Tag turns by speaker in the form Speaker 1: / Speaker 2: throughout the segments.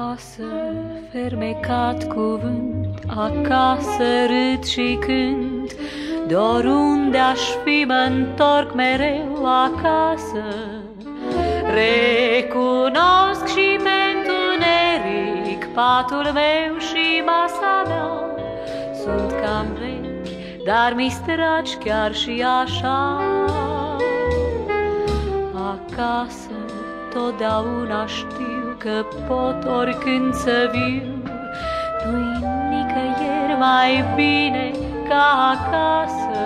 Speaker 1: Acasă, fermecat cuvânt, acasă râd și cânt, de-oriunde aș fi mă-ntorc mereu acasă. Recunosc și pe întuneric patul meu și masa mea, sunt cam vechi, dar mi-s dragi chiar și așa. Acasă totdeauna știu că pot oricând să viu, nu-i nicăieri mai bine ca acasă.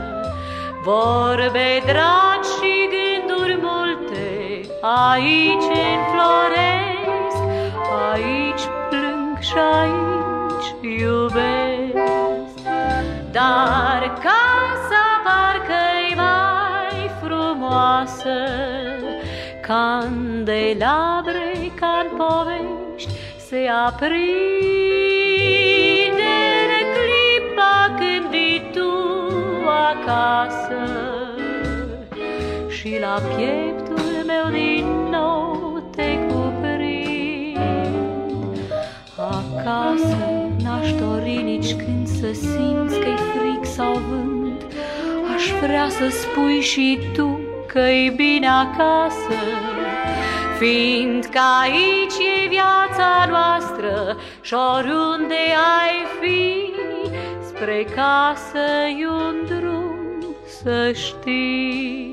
Speaker 1: Vorbe dragi și gânduri multe aici înfloresc, aici plâng și aici iubesc. Dar casa parcă-i mai frumoasă, candelabre ca-n povești se aprinde în clipa când vii tu acasă. Și la pieptul meu din nou te cuprind. Acasă n-aș dori nici când să simți că-i fric sau vânt, aș vrea să spui și tu că-i bine acasă, fiindcă aici e viața noastră și oriunde ai fi, spre casă-i un drum, să știi.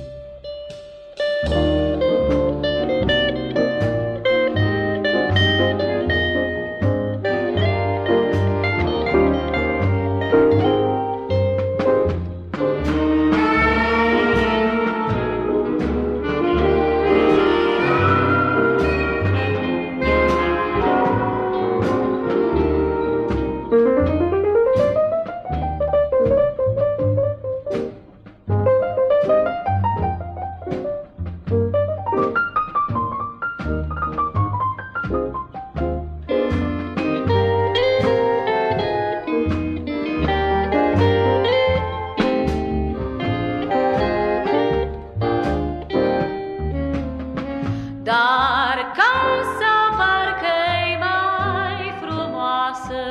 Speaker 1: Dar casa parcă-i mai frumoasă,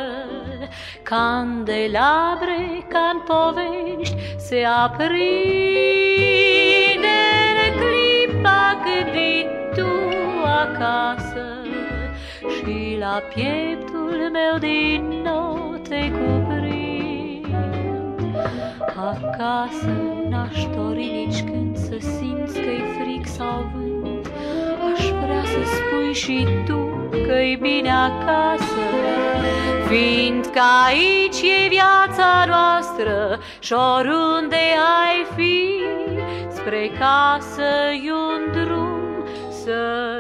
Speaker 1: candelabre ca-n povești se aprinde în clipa când vii tu acasă. Și la pieptul meu din nou te cuprind. Acasă n-aș dori nici când să simți că-i fric sau vânt, aș vrea să spui și tu că-i bine acasă, fiindcă aici e viața noastră și oriunde ai fi, spre casă-i un drum, să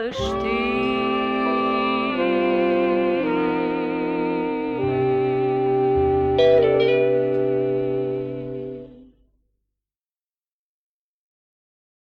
Speaker 1: știi.